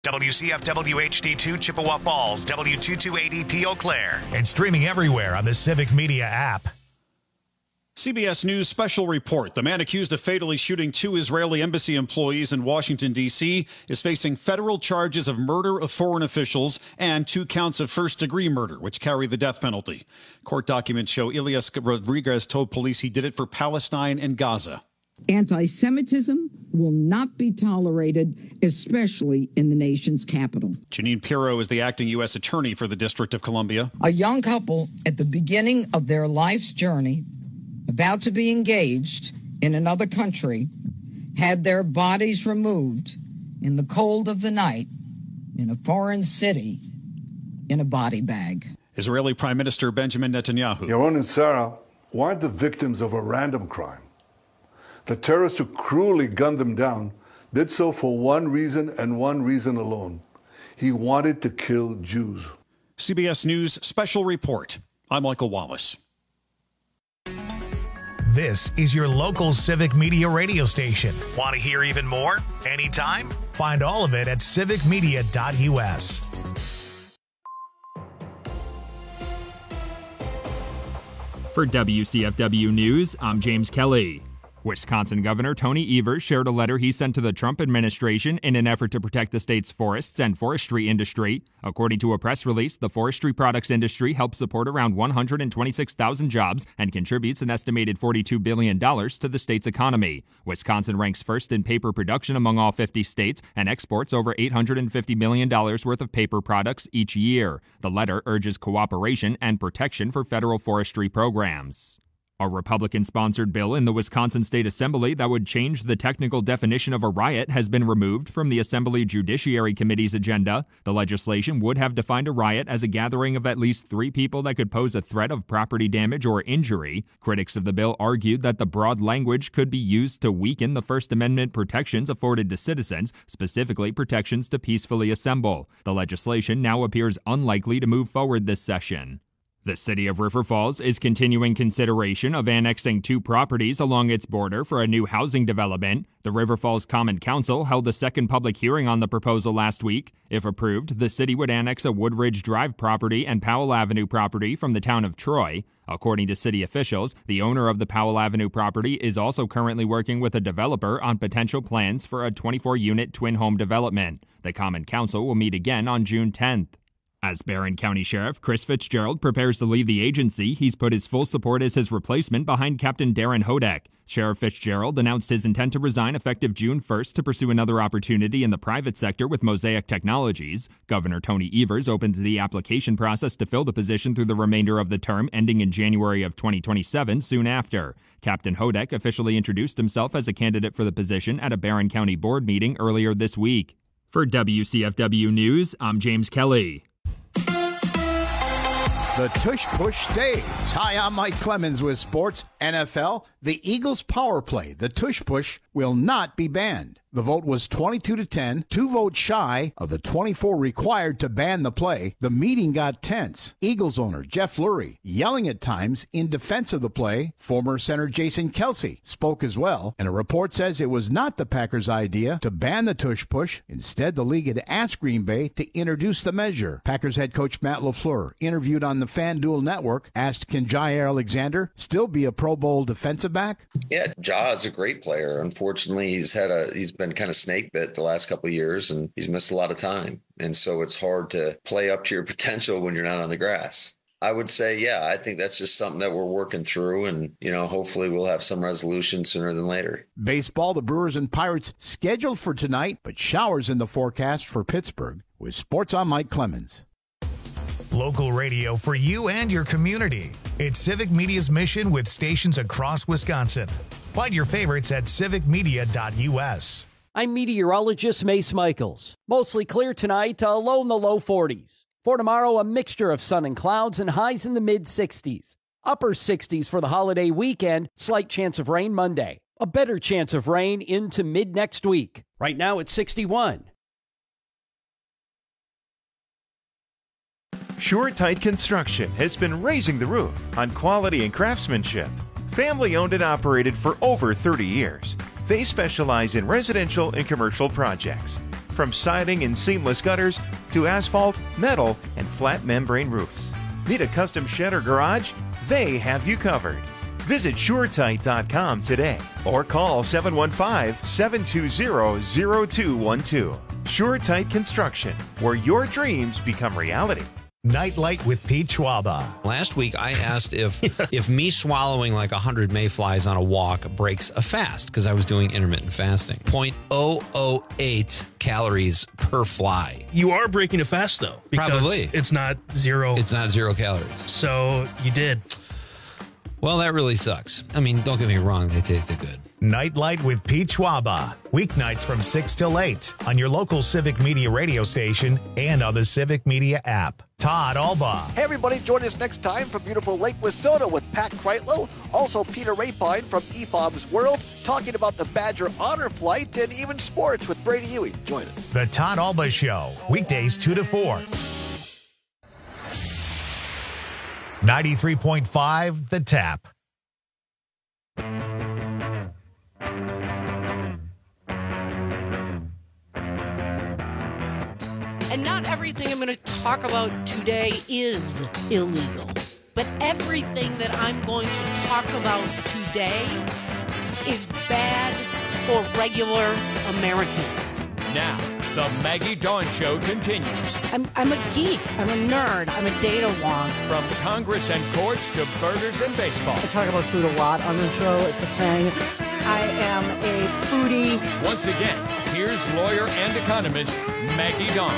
WCFW HD2 Chippewa Falls, W2280P Eau Claire. And streaming everywhere on the Civic Media app. CBS News special report. The man accused of fatally shooting 2 Israeli embassy employees in Washington, D.C. is facing federal charges of murder of foreign officials and 2 counts of first-degree murder, which carry the death penalty. Court documents show Elias Rodriguez told police he did it for Palestine and Gaza. Anti-Semitism will not be tolerated, especially in the nation's capital. Janine Pirro is the acting U.S. attorney for the District of Columbia. A young couple at the beginning of their life's journey, about to be engaged in another country, had their bodies removed in the cold of the night in a foreign city in a body bag. Israeli Prime Minister Benjamin Netanyahu. Yaron and Sarah weren't the victims of a random crime. The terrorists who cruelly gunned them down did so for one reason and one reason alone. He wanted to kill Jews. CBS News special report. I'm Michael Wallace. This is your local Civic Media radio station. Want to hear even more? Anytime? Find all of it at civicmedia.us. For WCFW News, I'm James Kelly. Wisconsin Governor Tony Evers shared a letter he sent to the Trump administration in an effort to protect the state's forests and forestry industry. According to a press release, the forestry products industry helps support around 126,000 jobs and contributes an estimated $42 billion to the state's economy. Wisconsin ranks first in paper production among all 50 states and exports over $850 million worth of paper products each year. The letter urges cooperation and protection for federal forestry programs. A Republican-sponsored bill in the Wisconsin State Assembly that would change the technical definition of a riot has been removed from the Assembly Judiciary Committee's agenda. The legislation would have defined a riot as a gathering of at least 3 people that could pose a threat of property damage or injury. Critics of the bill argued that the broad language could be used to weaken the First Amendment protections afforded to citizens, specifically protections to peacefully assemble. The legislation now appears unlikely to move forward this session. The city of River Falls is continuing consideration of annexing 2 properties along its border for a new housing development. The River Falls Common Council held a second public hearing on the proposal last week. If approved, the city would annex a Woodridge Drive property and Powell Avenue property from the town of Troy. According to city officials, the owner of the Powell Avenue property is also currently working with a developer on potential plans for a 24-unit twin home development. The Common Council will meet again on June 10th. As Barron County Sheriff Chris Fitzgerald prepares to leave the agency, he's put his full support as his replacement behind Captain Darren Hodek. Sheriff Fitzgerald announced his intent to resign effective June 1st to pursue another opportunity in the private sector with Mosaic Technologies. Governor Tony Evers opened the application process to fill the position through the remainder of the term, ending in January of 2027 soon after. Captain Hodek officially introduced himself as a candidate for the position at a Barron County board meeting earlier this week. For WCFW News, I'm James Kelly. The tush push stays. Hi, I'm Mike Clemens with Sports NFL. The Eagles' power play, the tush push, will not be banned. The vote was 22-10, 2 votes shy of the 24 required to ban the play. The meeting got tense. Eagles owner Jeff Lurie yelling at times in defense of the play. Former center Jason Kelce spoke as well, and a report says it was not the Packers' idea to ban the tush push. Instead, the league had asked Green Bay to introduce the measure. Packers head coach Matt LaFleur, interviewed on the FanDuel Network, asked, can Jair Alexander still be a Pro Bowl defensive back? Yeah, Ja is a great player. Unfortunately, he's been kind of snake bit the last couple of years, and he's missed a lot of time. And so it's hard to play up to your potential when you're not on the grass. I would say, yeah, I think that's just something that we're working through, and, hopefully we'll have some resolution sooner than later. Baseball, the Brewers and Pirates scheduled for tonight, but showers in the forecast for Pittsburgh. With Sports, I'm Mike Clemens. Local radio for you and your community. It's Civic Media's mission with stations across Wisconsin. Find your favorites at civicmedia.us. I'm meteorologist Mace Michaels. Mostly clear tonight, low in the low 40s. For tomorrow, a mixture of sun and clouds and highs in the mid-60s. Upper 60s for the holiday weekend, slight chance of rain Monday. A better chance of rain into mid-next week. Right now it's 61. SureTight Construction has been raising the roof on quality and craftsmanship. Family owned and operated for over 30 years. They specialize in residential and commercial projects. From siding and seamless gutters to asphalt, metal, and flat membrane roofs. Need a custom shed or garage? They have you covered. Visit SureTight.com today or call 715-720-0212. SureTight Construction, where your dreams become reality. Nightlight with Pete Schwaba. Last week, I asked if me swallowing like 100 mayflies on a walk breaks a fast, because I was doing intermittent fasting. 0.008 calories per fly. You are breaking a fast, though. Because Probably. it's not zero. It's not 0 calories. So you did. Well, that really sucks. I mean, don't get me wrong. They tasted good. Nightlight with Pete Schwaba. Weeknights from 6 till 8 on your local Civic Media radio station and on the Civic Media app. Todd Alba. Hey, everybody, join us next time from beautiful Lake Wissota with Pat Kreitlow, also Peter Rapine from EFOB's World, talking about the Badger Honor Flight and even sports with Brady Ewing. Join us. The Todd Alba Show, weekdays 2 to 4. 93.5 The Tap. And not everything I'm going to talk about today is illegal. But everything that I'm going to talk about today is bad for regular Americans. Now, the Maggie Dawn Show continues. I'm a geek. I'm a nerd. I'm a data wonk. From Congress and courts to burgers and baseball. I talk about food a lot on the show. It's a thing. I am a foodie. Once again, here's lawyer and economist Maggie Dawn.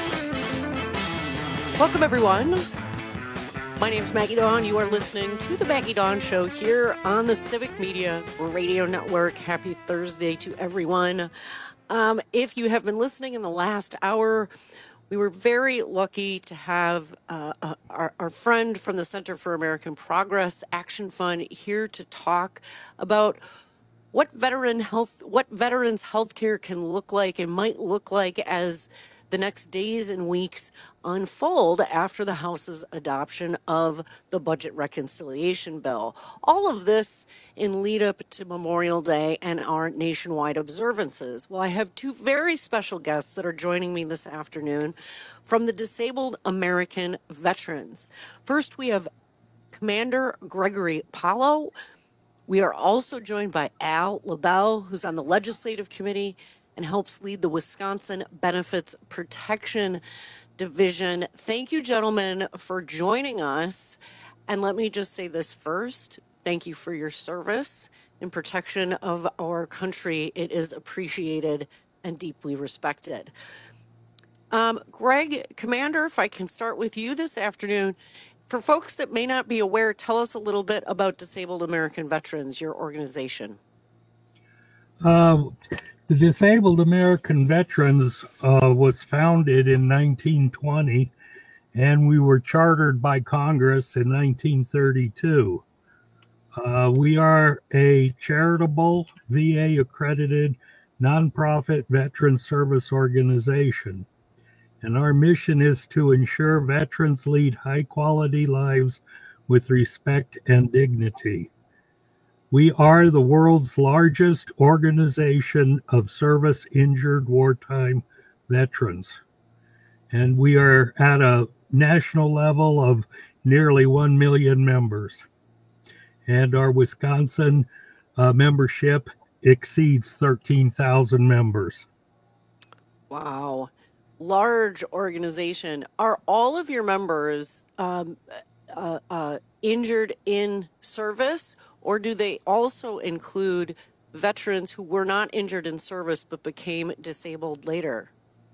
Welcome, everyone. My name is Maggie Dawn. You are listening to the Maggie Dawn Show here on the Civic Media Radio Network. Happy Thursday to everyone. If you have been listening in the last hour, we were very lucky to have our friend from the Center for American Progress Action Fund here to talk about what veterans' healthcare can look like and might look like as the next days and weeks unfold after the House's adoption of the budget reconciliation bill. All of this in lead up to Memorial Day and our nationwide observances. Well, I have two very special guests that are joining me this afternoon from the Disabled American Veterans. First, we have Commander Gregory Paulo. We are also joined by Al LaBelle, who's on the Legislative Committee and helps lead the Wisconsin Benefits Protection Division. Thank you, gentlemen, for joining us. And let me just say this first. Thank you for your service in protection of our country. It is appreciated and deeply respected. Greg, Commander, if I can start with you this afternoon. For folks that may not be aware, tell us a little bit about Disabled American Veterans, your organization. The Disabled American Veterans was founded in 1920, and we were chartered by Congress in 1932. We are a charitable, VA-accredited, nonprofit veteran service organization, and our mission is to ensure veterans lead high-quality lives with respect and dignity. We are the world's largest organization of service-injured wartime veterans, and we are at a national level of nearly 1 million members, and our Wisconsin membership exceeds 13,000 members. Wow. Large organization. Are all of your members injured in service, or do they also include veterans who were not injured in service but became disabled later?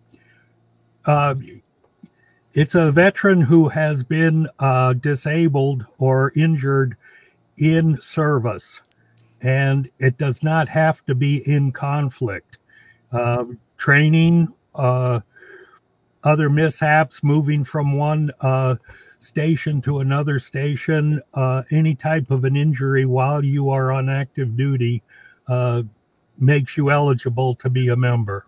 It's a veteran who has been disabled or injured in service, and it does not have to be in conflict. Training, other mishaps, moving from one station to another station, any type of an injury while you are on active duty makes you eligible to be a member.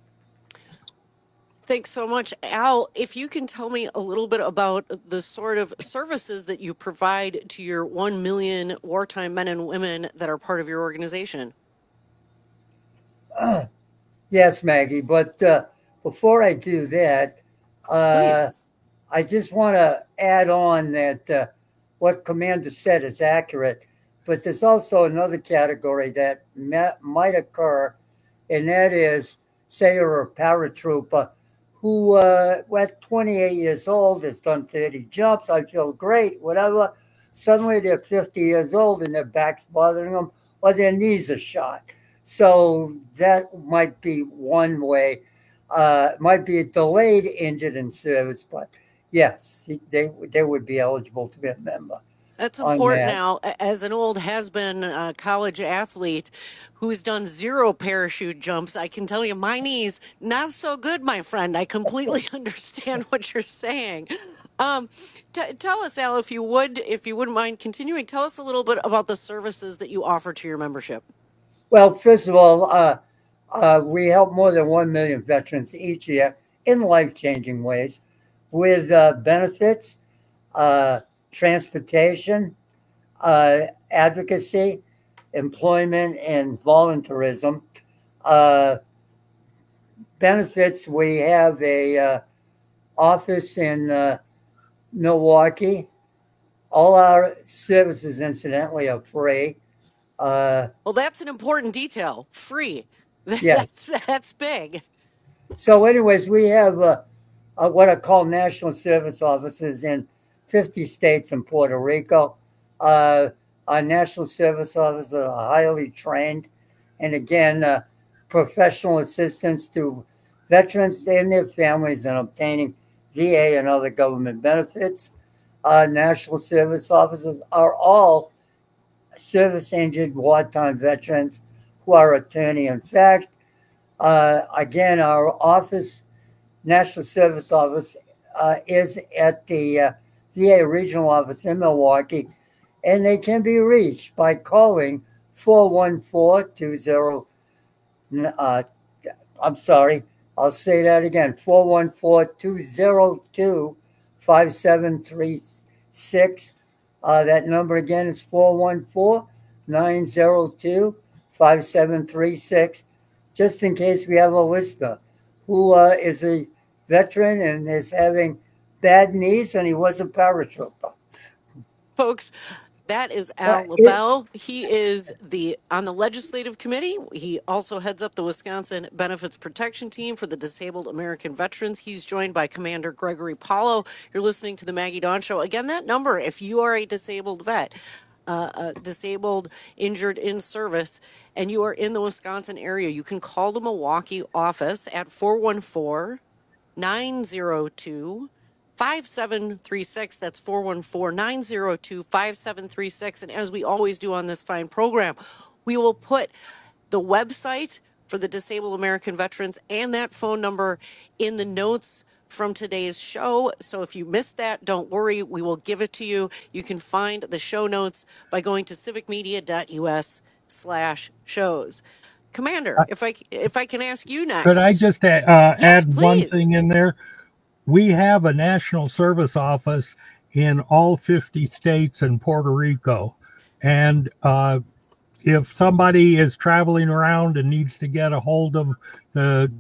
Thanks so much. Al, if you can tell me a little bit about the sort of services that you provide to your 1 million wartime men and women that are part of your organization. Yes, Maggie, but before I do that, I just want to add on that what Commander said is accurate, but there's also another category that might occur, and that is, say you're a paratrooper who at 28 years old has done 30 jumps, I feel great, whatever. Suddenly they're 50 years old and their back's bothering them or their knees are shot. So that might be one way. Might be a delayed injured in service, but yes, they would be eligible to be a member. That's important now. As an old has-been college athlete who's done 0 parachute jumps, I can tell you my knees, not so good, my friend. I completely understand what you're saying. Tell us, Al, if you wouldn't mind continuing, tell us a little bit about the services that you offer to your membership. Well, first of all, we help more than 1 million veterans each year in life-changing ways with benefits, transportation, advocacy, employment, and volunteerism. Benefits, we have a office in Milwaukee. All our services, incidentally, are free. Well, that's an important detail. Free. Yes. That's big. So anyways, we have what I call national service offices in 50 states and Puerto Rico. Our national service officers are highly trained and, again, professional assistance to veterans and their families in obtaining VA and other government benefits. National service officers are all service-injured wartime veterans who are attorney. In fact, again, our office, National Service Office, is at the VA Regional Office in Milwaukee, and they can be reached by calling 414-20. I'm sorry, I'll say that again, 414-202-5736. That number again is 414-902-5736, just in case we have a listener who is a veteran and is having bad knees and he was a paratrooper. Folks, that is Al LaBelle. He is on the legislative committee. He also heads up the Wisconsin Benefits Protection Team for the Disabled American Veterans. He's joined by Commander Gregory Paulo. You're listening to the Maggie Dawn Show. Again, that number, if you are a disabled vet, disabled, injured in service, and you are in the Wisconsin area, you can call the Milwaukee office at 414-902-5736. That's 414-902-5736. And as we always do on this fine program, we will put the website for the Disabled American Veterans and that phone number in the notes from today's show. So if you missed that, don't worry. We will give it to you. You can find the show notes by going to civicmedia.us/shows. Commander, if I can ask you next. Could I just add one thing in there? We have a national service office in all 50 states and Puerto Rico. And if somebody is traveling around and needs to get a hold of the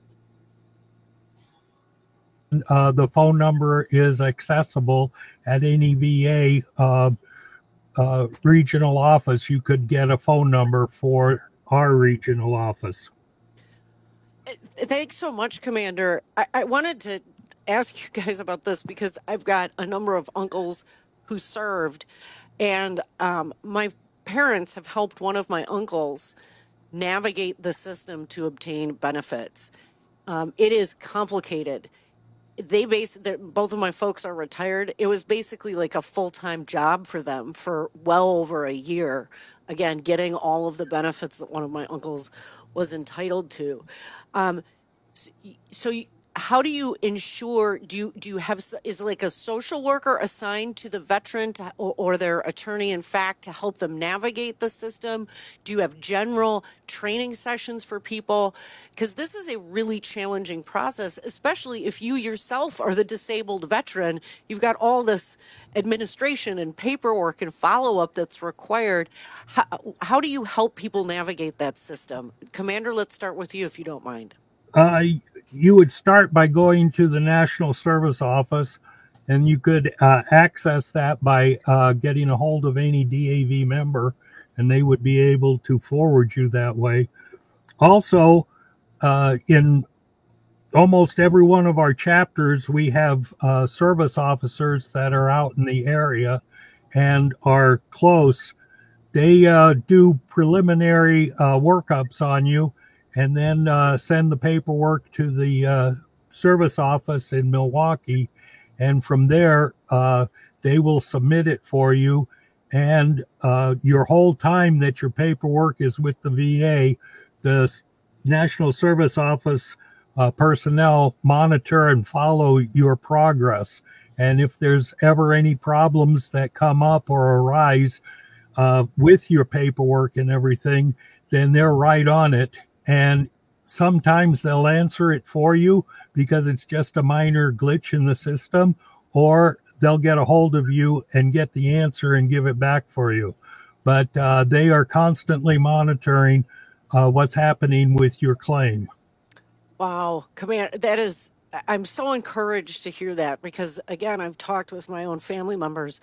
phone number is accessible at any VA regional office. You could get a phone number for our regional office. Thanks so much, Commander. I wanted to ask you guys about this because I've got a number of uncles who served, and my parents have helped one of my uncles navigate the system to obtain benefits. It is complicated. Both of my folks are retired. It was basically like a full-time job for them for well over a year. Again, getting all of the benefits that one of my uncles was entitled to. How do you ensure, do you have, is like a social worker assigned to the veteran or their attorney, in fact, to help them navigate the system? Do you have general training sessions for people? Because this is a really challenging process, especially if you yourself are the disabled veteran. You've got all this administration and paperwork and follow-up that's required. How do you help people navigate that system? Commander, let's start with you if you don't mind. You would start by going to the National Service Office, and you could access that by getting a hold of any DAV member, and they would be able to forward you that way. Also, in almost every one of our chapters, we have service officers that are out in the area and are close. They do preliminary workups on you and then send the paperwork to the service office in Milwaukee. And from there, they will submit it for you. And your whole time that your paperwork is with the VA, the National Service Office personnel monitor and follow your progress. And if there's ever any problems that come up or arise with your paperwork and everything, then they're right on it. And sometimes they'll answer it for you because it's just a minor glitch in the system, or they'll get a hold of you and get the answer and give it back for you. But they are constantly monitoring what's happening with your claim. Wow, Commander, I'm so encouraged to hear that because, again, I've talked with my own family members.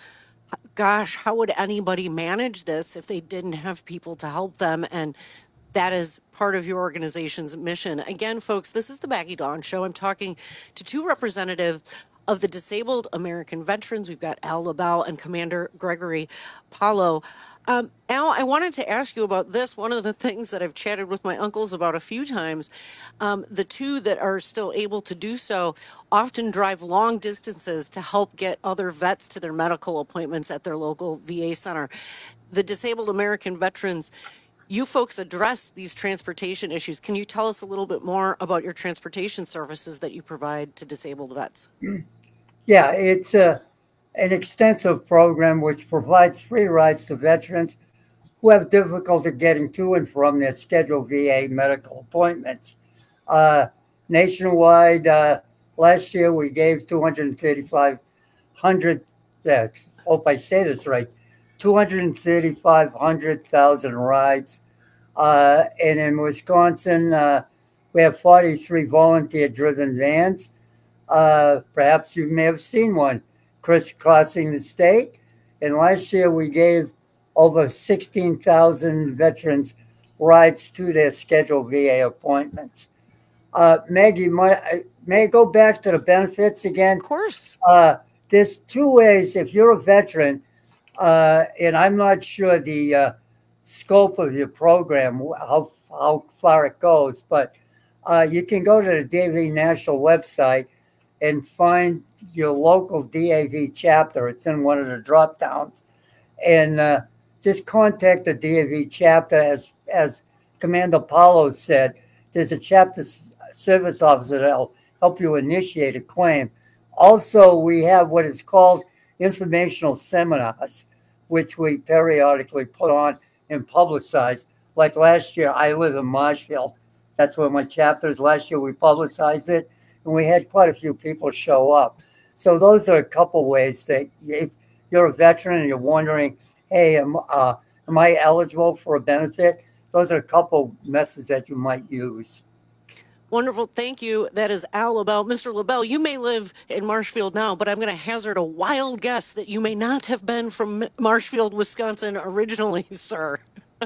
Gosh, how would anybody manage this if they didn't have people to help them? And that is part of your organization's mission. Again, folks, this is the Maggie Dawn Show. I'm talking to two representatives of the Disabled American Veterans. We've got Al LaBelle and Commander Gregory Paulo. Al, I wanted to ask you about this. One of the things that I've chatted with my uncles about a few times, the two that are still able to do so often drive long distances to help get other vets to their medical appointments at their local VA center. The Disabled American Veterans, you folks address these transportation issues. Can you tell us a little bit more about your transportation services that you provide to disabled vets? Yeah, it's an extensive program which provides free rides to veterans who have difficulty getting to and from their scheduled VA medical appointments. Nationwide, last year we gave 235,000 rides. And in Wisconsin, we have 43 volunteer-driven vans. Perhaps you may have seen one crisscrossing the state. And last year we gave over 16,000 veterans rides to their scheduled VA appointments. Maggie, may I go back to the benefits again? Of course. There's two ways. If you're a veteran, and I'm not sure the scope of your program, how far it goes, but you can go to the DAV National website and find your local DAV chapter. It's in one of the drop downs, and just contact the DAV chapter. As Commander Paulo said, there's a chapter service officer that'll help you initiate a claim. Also, we have what is called informational seminars, which we periodically put on and publicize. Like last year, I live in Marshfield. That's where my chapter is. Last year, we publicized it, and we had quite a few people show up. So those are a couple ways that if you're a veteran and you're wondering, hey, am I eligible for a benefit? Those are a couple methods that you might use. Wonderful. Thank you. That is Al LaBelle. Mr. LaBelle, you may live in Marshfield now, but I'm going to hazard a wild guess that you may not have been from Marshfield, Wisconsin originally, sir.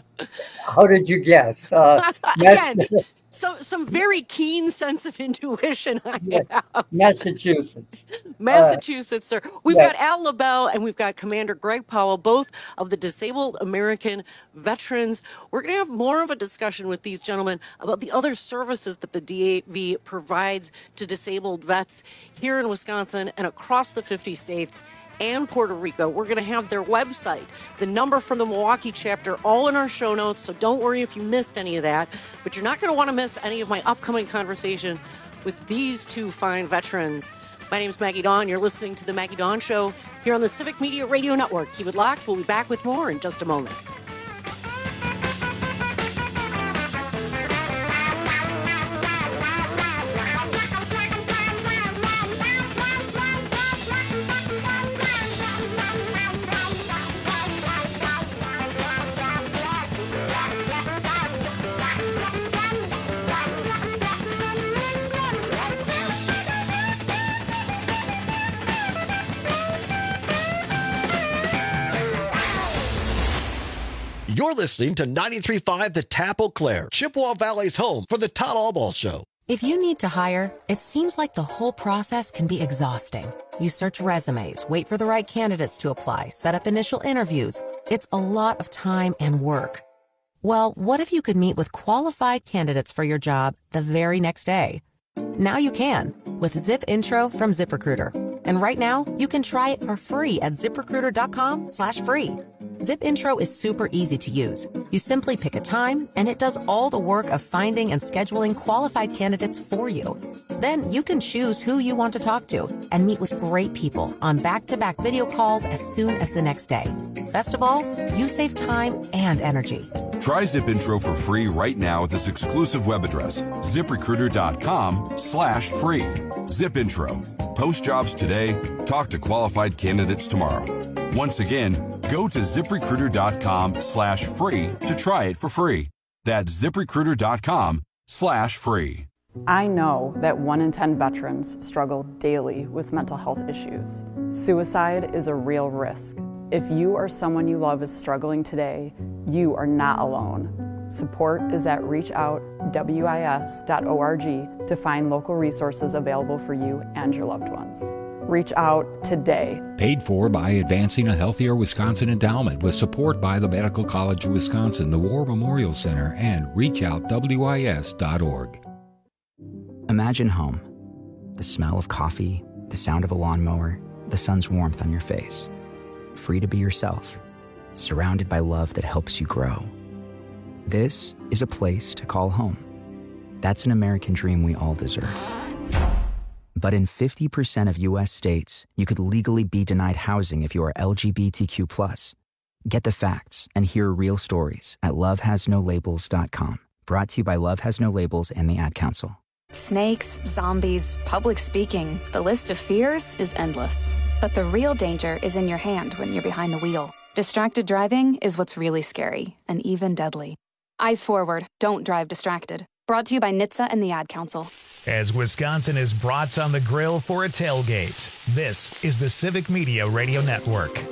How did you guess? Again, some very keen sense of intuition I have. Massachusetts. Massachusetts, sir. We've got Al LaBelle and we've got Commander Greg Powell, both of the Disabled American Veterans. We're going to have more of a discussion with these gentlemen about the other services that the DAV provides to disabled vets here in Wisconsin and across the 50 states and Puerto Rico. We're going to have their website, the number from the Milwaukee chapter, all in our show notes, so don't worry if you missed any of that. But you're not going to want to miss any of my upcoming conversation with these two fine veterans. My name is Maggie Dawn. You're listening to The Maggie Dawn Show here on the Civic Media Radio Network. Keep it locked. We'll be back with more in just a moment. You're listening to 93.5 The Tap Eau Claire, Chippewa Valley's home for the Todd Albaugh Show. If you need to hire, it seems like the whole process can be exhausting. You search resumes, wait for the right candidates to apply, set up initial interviews. It's a lot of time and work. Well, what if you could meet with qualified candidates for your job the very next day? Now you can with Zip Intro from ZipRecruiter. And right now, you can try it for free at ZipRecruiter.com/free. Zip Intro is super easy to use. You simply pick a time, and it does all the work of finding and scheduling qualified candidates for you. Then you can choose who you want to talk to and meet with great people on back-to-back video calls as soon as the next day. Best of all, you save time and energy. Try Zip Intro for free right now at this exclusive web address, ZipRecruiter.com/free. Zip Intro. Post jobs today. Talk to qualified candidates tomorrow. Once again, go to ZipRecruiter.com/free to try it for free. That's ZipRecruiter.com/free. I know that 1 in 10 veterans struggle daily with mental health issues. Suicide is a real risk. If you or someone you love is struggling today, you are not alone. Support is at reachoutwis.org to find local resources available for you and your loved ones. Reach out today. Paid for by Advancing a Healthier Wisconsin Endowment with support by the Medical College of Wisconsin, the War Memorial Center, and reachoutwis.org. Imagine home. The smell of coffee, the sound of a lawnmower, the sun's warmth on your face. Free to be yourself, surrounded by love that helps you grow. This is a place to call home. That's an American dream we all deserve. But in 50% of U.S. states, you could legally be denied housing if you are LGBTQ+. Get the facts and hear real stories at lovehasnolabels.com. Brought to you by Love Has No Labels and the Ad Council. Snakes, zombies, public speaking. The list of fears is endless. But the real danger is in your hand when you're behind the wheel. Distracted driving is what's really scary and even deadly. Eyes forward. Don't drive distracted. Brought to you by NHTSA and the Ad Council. As Wisconsin is brats on the grill for a tailgate, this is the Civic Media Radio Network.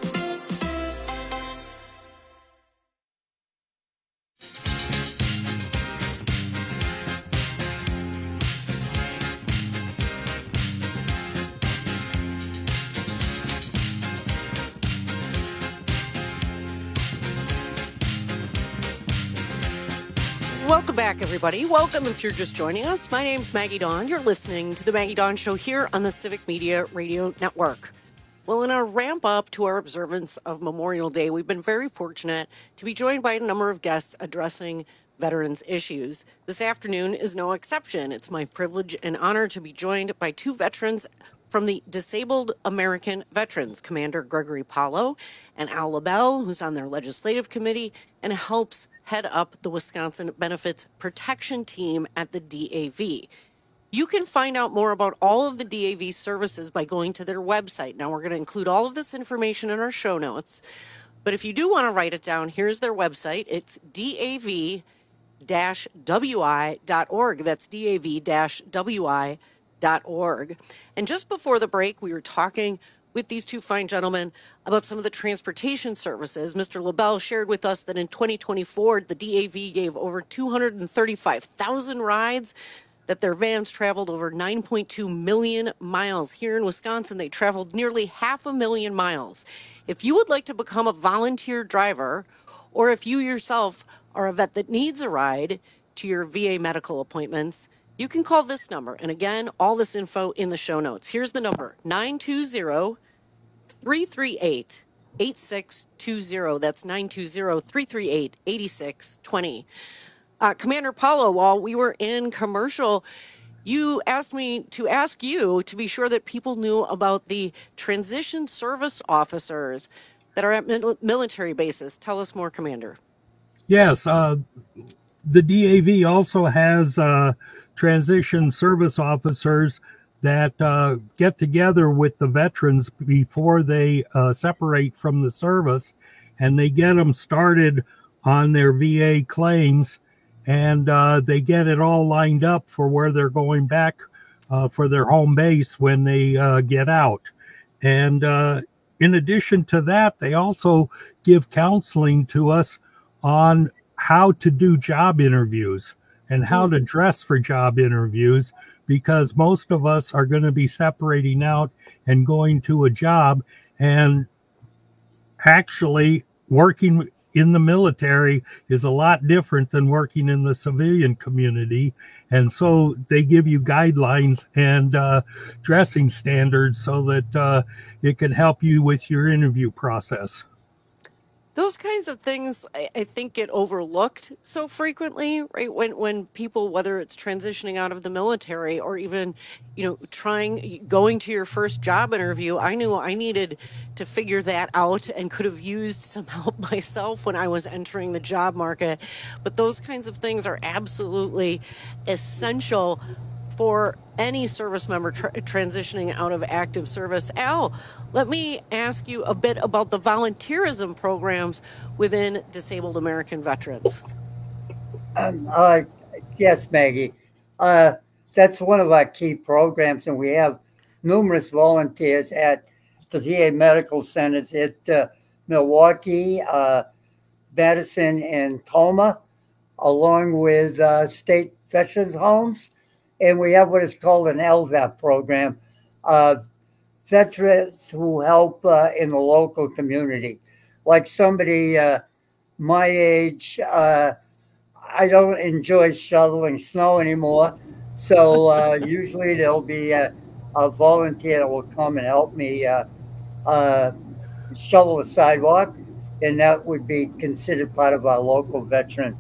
Welcome back, everybody. Welcome if you're just joining us. My name's Maggie Dawn. You're listening to The Maggie Dawn Show here on the Civic Media Radio Network. Well, in our ramp up to our observance of Memorial Day, we've been very fortunate to be joined by a number of guests addressing veterans issues. This afternoon is no exception. It's my privilege and honor to be joined by two veterans from the Disabled American Veterans, Commander Gregory Paulo and Al LaBelle, who's on their legislative committee and helps head up the Wisconsin Benefits Protection Team at the DAV. You can find out more about all of the DAV services by going to their website. Now, we're going to include all of this information in our show notes, but if you do want to write it down, here's their website. It's dav-wi.org. That's dav-wi.org. And just before the break, we were talking with these two fine gentlemen about some of the transportation services. Mr. LaBelle shared with us that in 2024, the DAV gave over 235,000 rides, that their vans traveled over 9.2 million miles. Here in Wisconsin, they traveled nearly 500,000 miles. If you would like to become a volunteer driver, or if you yourself are a vet that needs a ride to your VA medical appointments, you can call this number. And again, all this info in the show notes. Here's the number, 920-338-8620. That's 920-338-8620. Commander Paulo, while we were in commercial, you asked me to ask you to be sure that people knew about the transition service officers that are at military bases. Tell us more, Commander. Yes, the DAV also has transition service officers that get together with the veterans before they separate from the service, and they get them started on their VA claims, and they get it all lined up for where they're going back for their home base when they get out. And in addition to that, they also give counseling to us on how to do job interviews and how to dress for job interviews, because most of us are going to be separating out and going to a job, and actually working in the military is a lot different than working in the civilian community. And so they give you guidelines and dressing standards so that it can help you with your interview process. Those kinds of things, I think, get overlooked so frequently, right? When people, whether it's transitioning out of the military or even, going to your first job interview, I knew I needed to figure that out and could have used some help myself when I was entering the job market. But those kinds of things are absolutely essential for any service member transitioning out of active service. Al, let me ask you a bit about the volunteerism programs within Disabled American Veterans. Yes, Maggie. That's one of our key programs, and we have numerous volunteers at the VA medical centers at Milwaukee, Madison, and Toma, along with state veterans homes. And we have what is called an LVAP program, veterans who help in the local community. Like somebody my age, I don't enjoy shoveling snow anymore. So usually there'll be a volunteer that will come and help me shovel the sidewalk. And that would be considered part of our local veteran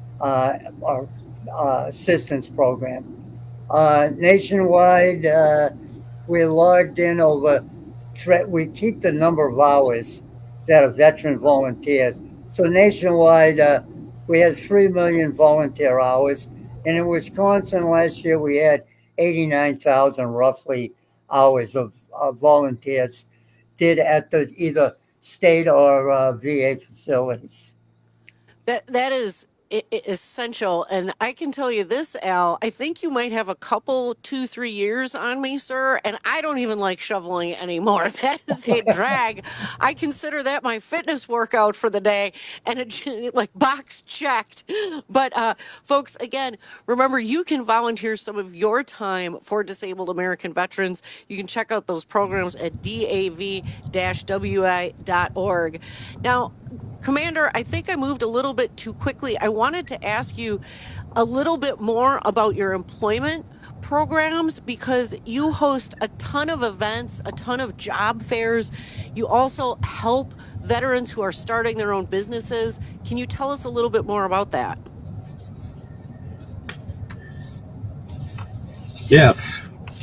assistance program. Nationwide, we're logged in over, we keep the number of hours that are veteran volunteers. So nationwide, we had 3 million volunteer hours. And in Wisconsin last year, we had 89,000 roughly hours of volunteers did at the either state or VA facilities. That is essential. And I can tell you this, Al, I think you might have a couple, 2-3 years on me, sir. And I don't even like shoveling anymore. That is a drag. I consider that my fitness workout for the day, and it like box checked. But folks, again, remember, you can volunteer some of your time for Disabled American Veterans. You can check out those programs at dav-wi.org. Now, Commander, I think I moved a little bit too quickly. I wanted to ask you a little bit more about your employment programs, because you host a ton of events, a ton of job fairs. You also help veterans who are starting their own businesses. Can you tell us a little bit more about that? Yes.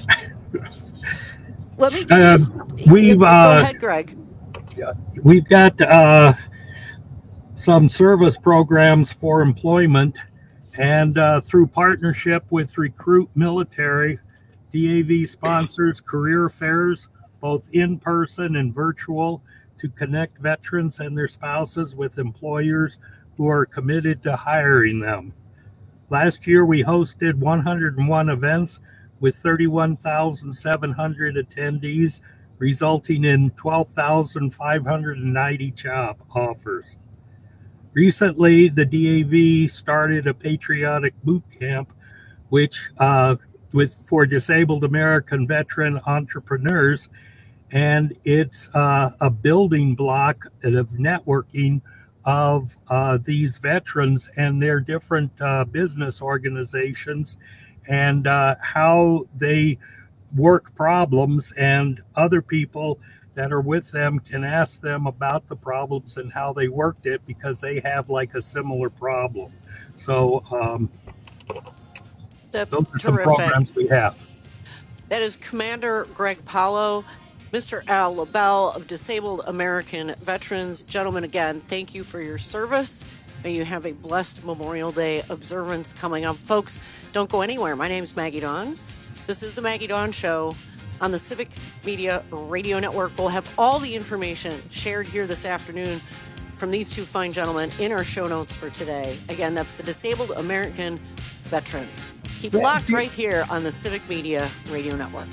Let me go ahead, Greg. We've got some service programs for employment, and through partnership with Recruit Military, DAV sponsors career fairs, both in person and virtual, to connect veterans and their spouses with employers who are committed to hiring them. Last year, we hosted 101 events with 31,700 attendees, resulting in 12,590 job offers. Recently, the DAV started a patriotic boot camp, which for disabled American veteran entrepreneurs, and it's a building block of networking of these veterans and their different business organizations, and how they work problems, and other people that are with them can ask them about the problems and how they worked it, because they have like a similar problem. So that's those are terrific. some programs we have. That is Commander Greg Paulo, Mr. Al LaBelle of Disabled American Veterans. Gentlemen, again, thank you for your service. May you have a blessed Memorial Day observance coming up. Folks, don't go anywhere. My name's Maggie Dawn. This is the Maggie Dawn Show on the Civic Media Radio Network. We'll have all the information shared here this afternoon from these two fine gentlemen in our show notes for today. Again, that's the Disabled American Veterans. Keep it locked right here on the Civic Media Radio Network.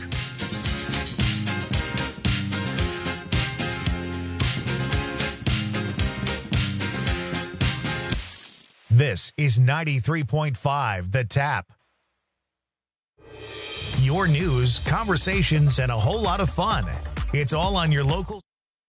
This is 93.5 The Tap. Your news, conversations, and a whole lot of fun. It's all on your local.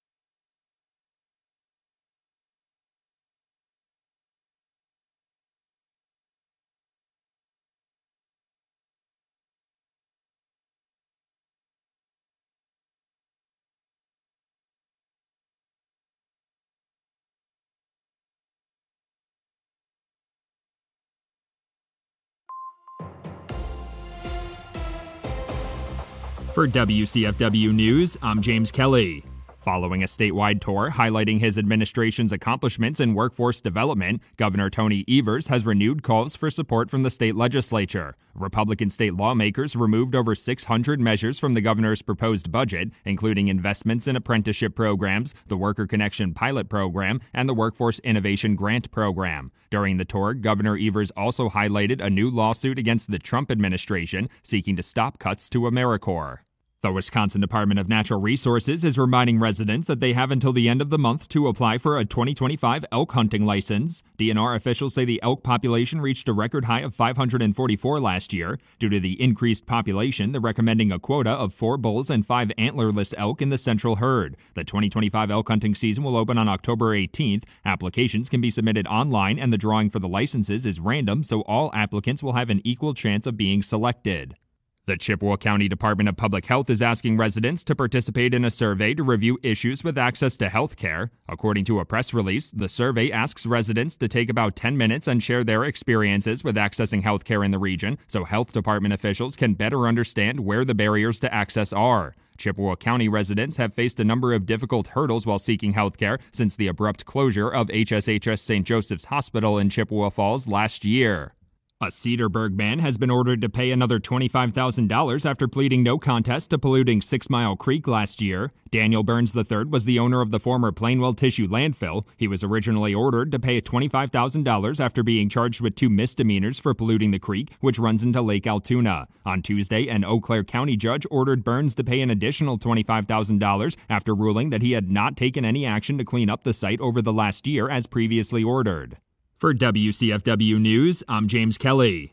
For WCFW News, I'm James Kelly. Following a statewide tour highlighting his administration's accomplishments in workforce development, Governor Tony Evers has renewed calls for support from the state legislature. Republican state lawmakers removed over 600 measures from the governor's proposed budget, including investments in apprenticeship programs, the Worker Connection Pilot Program, and the Workforce Innovation Grant Program. During the tour, Governor Evers also highlighted a new lawsuit against the Trump administration seeking to stop cuts to AmeriCorps. The Wisconsin Department of Natural Resources is reminding residents that they have until the end of the month to apply for a 2025 elk hunting license. DNR officials say the elk population reached a record high of 544 last year. Due to the increased population, they're recommending a quota of 4 bulls and 5 antlerless elk in the central herd. The 2025 elk hunting season will open on October 18th. Applications can be submitted online, and the drawing for the licenses is random, so all applicants will have an equal chance of being selected. The Chippewa County Department of Public Health is asking residents to participate in a survey to review issues with access to health care. According to a press release, the survey asks residents to take about 10 minutes and share their experiences with accessing health care in the region so health department officials can better understand where the barriers to access are. Chippewa County residents have faced a number of difficult hurdles while seeking health care since the abrupt closure of HSHS St. Joseph's Hospital in Chippewa Falls last year. A Cedarburg man has been ordered to pay another $25,000 after pleading no contest to polluting 6 Mile Creek last year. Daniel Burns III was the owner of the former Plainwell Tissue Landfill. He was originally ordered to pay $25,000 after being charged with 2 misdemeanors for polluting the creek, which runs into Lake Altoona. On Tuesday, an Eau Claire County judge ordered Burns to pay an additional $25,000 after ruling that he had not taken any action to clean up the site over the last year as previously ordered. For WCFW News, I'm James Kelly.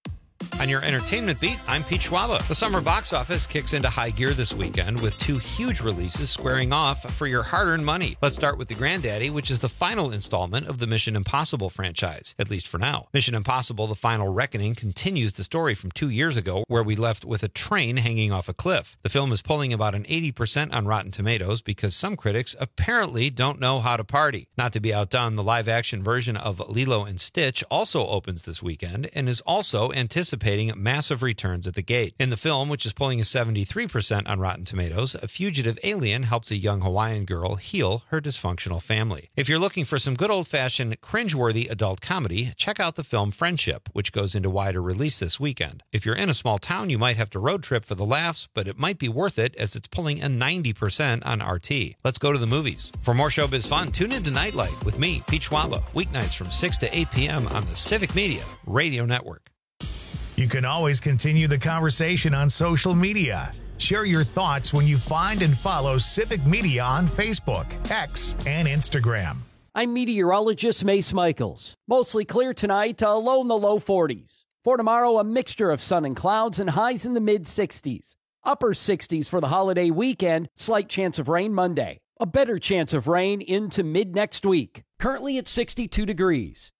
On your entertainment beat, I'm Pete Schwaba. The summer box office kicks into high gear this weekend with 2 huge releases squaring off for your hard-earned money. Let's start with The Granddaddy, which is the final installment of the Mission Impossible franchise, at least for now. Mission Impossible: The Final Reckoning continues the story from 2 years ago, where we left with a train hanging off a cliff. The film is pulling about an 80% on Rotten Tomatoes because some critics apparently don't know how to party. Not to be outdone, the live-action version of Lilo and Stitch also opens this weekend and is also anticipating massive returns at the gate. In the film, which is pulling a 73% on Rotten Tomatoes, a fugitive alien helps a young Hawaiian girl heal her dysfunctional family. If you're looking for some good old-fashioned, cringeworthy adult comedy, check out the film Friendship, which goes into wider release this weekend. If you're in a small town, you might have to road trip for the laughs, but it might be worth it as it's pulling a 90% on RT. Let's go to the movies. For more showbiz fun, tune in to Nightlight with me, Pete Schwaba, weeknights from 6 to 8 p.m. on the Civic Media Radio Network. You can always continue the conversation on social media. Share your thoughts when you find and follow Civic Media on Facebook, X, and Instagram. I'm meteorologist Mace Michaels. Mostly clear tonight, low in the low 40s. For tomorrow, a mixture of sun and clouds and highs in the mid-60s. Upper 60s for the holiday weekend, slight chance of rain Monday. A better chance of rain into mid-next week. Currently at 62 degrees.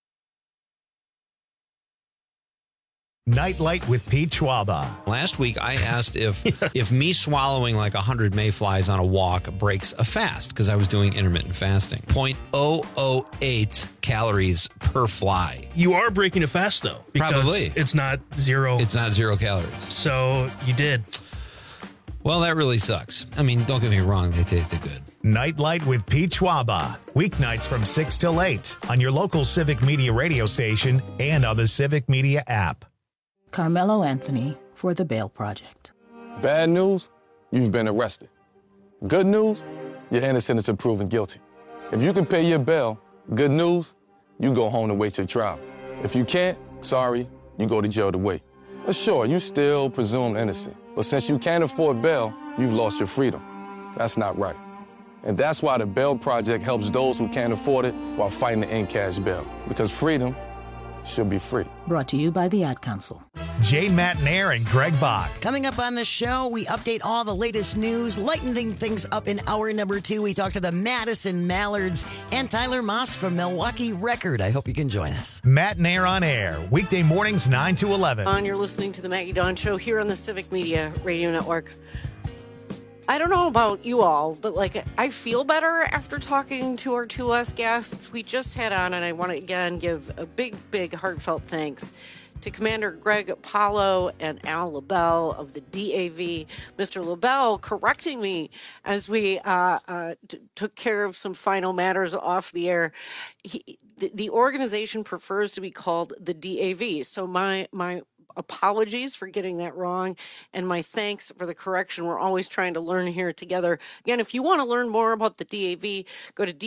Nightlight with Pete Schwaba. Last week, I asked if me swallowing like 100 mayflies on a walk breaks a fast, because I was doing intermittent fasting. 0.008 calories per fly. You are breaking a fast, though. Because Probably. It's not 0. It's not 0 calories. So you did. Well, that really sucks. I mean, don't get me wrong. They tasted good. Nightlight with Pete Schwaba. Weeknights from 6 till 8 on your local Civic Media radio station and on the Civic Media app. Carmelo Anthony for the Bail Project. Bad news, you've been arrested. Good news, you're innocent until proven guilty. If you can pay your bail, good news, you go home to wait your trial. If you can't, sorry, you go to jail to wait. But sure, you still presumed innocent. But since you can't afford bail, you've lost your freedom. That's not right. And that's why the Bail Project helps those who can't afford it while fighting to end cash bail. Because freedom should be free. Brought to you by the Ad Council. Jane Matnair and Greg Bach. Coming up on the show, we update all the latest news, lightening things up in hour number 2. We talk to the Madison Mallards and Tyler Moss from Milwaukee Record. I hope you can join us. Matnair on air, weekday mornings 9 to 11. You're listening to the Maggie Dawn Show here on the Civic Media Radio Network. I don't know about you all, but I feel better after talking to our two last guests we just had on, and I want to again give a big heartfelt thanks to Commander Greg Apollo and Al LaBelle of the DAV. Mr. LaBelle correcting me as we took care of some final matters off the air. The organization prefers to be called the DAV, so my apologies for getting that wrong, and my thanks for the correction. We're always trying to learn here together. Again, if you want to learn more about the DAV, go to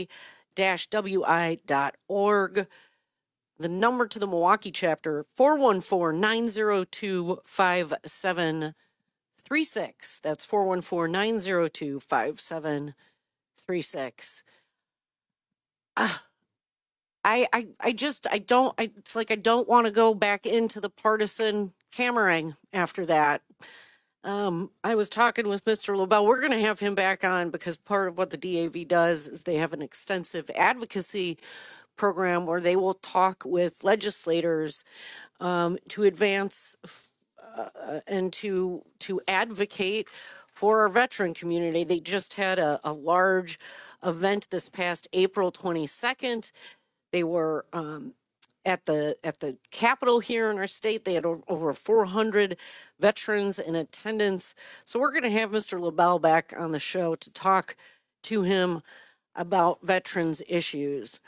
dav-wi.org. The number to the Milwaukee chapter, 414-902-5736. That's 414-902-5736. It's like I don't want to go back into the partisan hammering after that. I was talking with Mr. LaBelle. We're going to have him back on because part of what the DAV does is they have an extensive advocacy program where they will talk with legislators to advance and to advocate for our veteran community. They just had a large event this past April 22nd. They were at the Capitol here in our state. They had over 400 veterans in attendance. So we're going to have Mr. LaBelle back on the show to talk to him about veterans issues.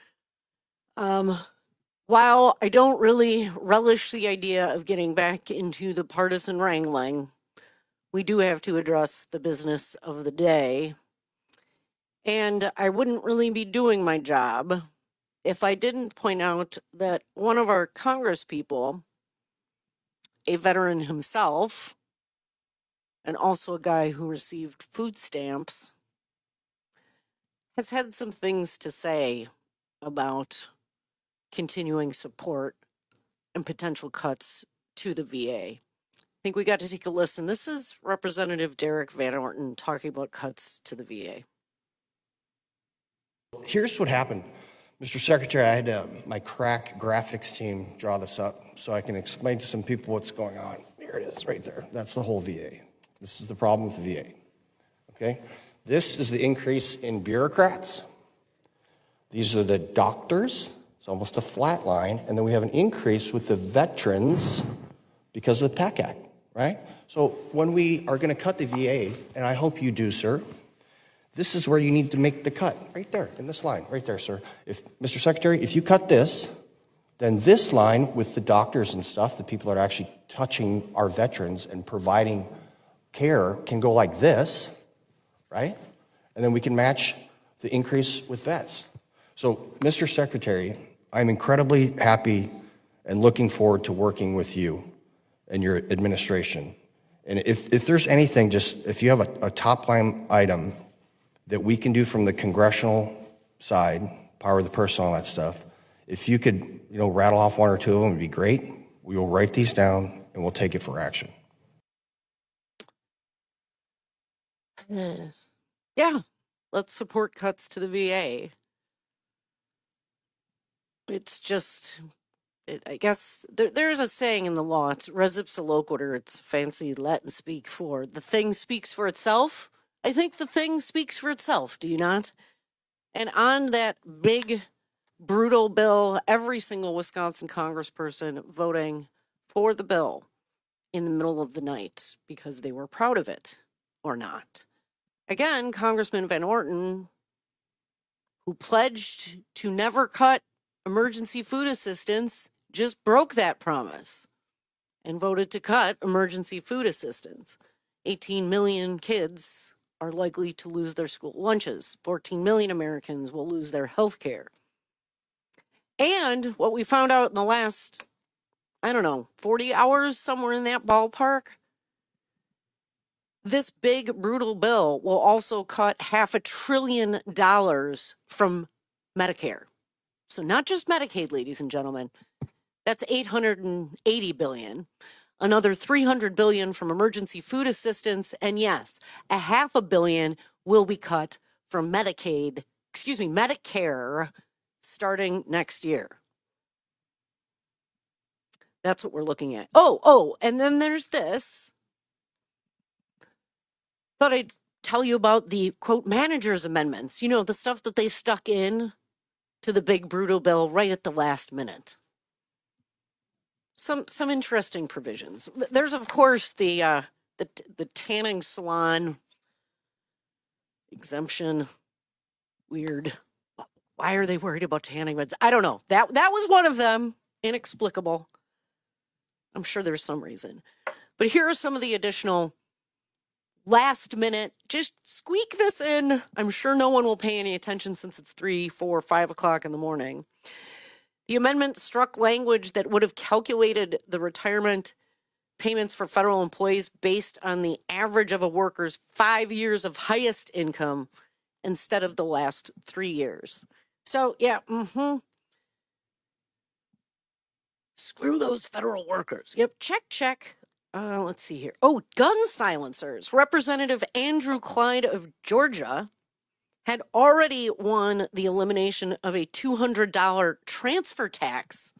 While I don't really relish the idea of getting back into the partisan wrangling, we do have to address the business of the day. And I wouldn't really be doing my job if I didn't point out that one of our congresspeople, a veteran himself, and also a guy who received food stamps, has had some things to say about continuing support and potential cuts to the VA. I think we got to take a listen. This is Representative Derek Van Orton talking about cuts to the VA. Here's what happened. Mr. Secretary, I had my crack graphics team draw this up so I can explain to some people what's going on. Here it is right there. That's the whole VA. This is the problem with the VA. Okay? This is the increase in bureaucrats. These are the doctors. It's almost a flat line. And then we have an increase with the veterans because of the PAC Act, right? So when we are going to cut the VA, and I hope you do, sir, this is where you need to make the cut, right there, in this line, right there, sir. If, Mr. Secretary, if you cut this, then this line with the doctors and stuff, the people that are actually touching our veterans and providing care can go like this, right? And then we can match the increase with vets. So, Mr. Secretary, I'm incredibly happy and looking forward to working with you and your administration. And if there's anything, just if you have a top line item that we can do from the congressional side, power of the purse and all that stuff, if you could, rattle off one or two of them, it would be great. We will write these down and we'll take it for action. Yeah, let's support cuts to the VA. It's just, I guess, there's a saying in the law, it's res ipsa loquitur, it's fancy Latin speak for, the thing speaks for itself. I think the thing speaks for itself, do you not? And on that big, brutal bill, every single Wisconsin congressperson voting for the bill in the middle of the night because they were proud of it or not. Again, Congressman Van Orton, who pledged to never cut emergency food assistance, just broke that promise and voted to cut emergency food assistance. 18 million kids are likely to lose their school lunches. 14 million Americans will lose their health care. And what we found out in the last, 40 hours, somewhere in that ballpark, this big, brutal bill will also cut $500 billion from Medicare. So not just Medicaid, ladies and gentlemen. That's $880 billion. Another $300 billion from emergency food assistance. And yes, $500 million will be cut from Medicare starting next year. That's what we're looking at. Oh, and then there's this. Thought I'd tell you about the, quote, manager's amendments. You know, the stuff that they stuck in to the big brutal bill right at the last minute. Some interesting provisions. There's, of course, the tanning salon exemption. Weird. Why are they worried about tanning beds? I don't know. That was one of them. Inexplicable. I'm sure there's some reason. But here are some of the additional last minute. Just squeak this in. I'm sure no one will pay any attention since it's 3, 4, 5 o'clock in the morning. The amendment struck language that would have calculated the retirement payments for federal employees based on the average of a worker's 5 years of highest income instead of the last 3 years. So, yeah, screw those federal workers. Yep, check. Let's see here. Oh, gun silencers. Representative Andrew Clyde of Georgia had already won the elimination of a $200 transfer tax